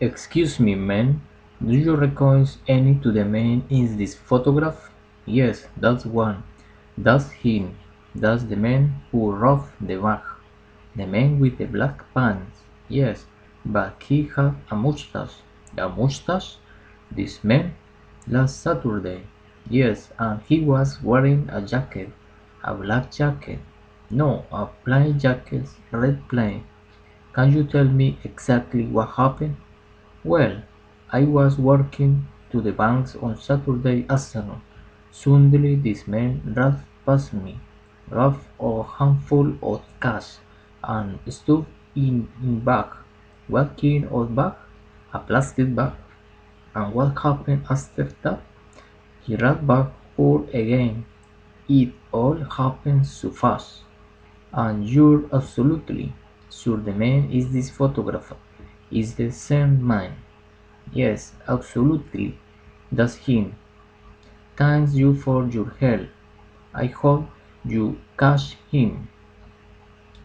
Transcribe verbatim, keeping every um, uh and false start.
Excuse me, man, do you recognize any to the man in this photograph? Yes, that's one. That's him. That's the man who robbed the bank. The man with the black pants. Yes, but he had a mustache. A mustache? This man? Last Saturday. Yes, and he was wearing a jacket. A black jacket. No, a plain jacket, red plain. Can you tell me exactly what happened? Well, I was walking to the bank on Saturday afternoon. Suddenly this man rushed past me, grabbed a handful of cash, and stuffed in a bag. What kind of bag? A plastic bag. And what happened after that? He ran back out again. It all happened so fast. And you're absolutely sure the man is this photographer is the same man? Yes, absolutely. That's him. Thanks you for your help. I hope you catch him.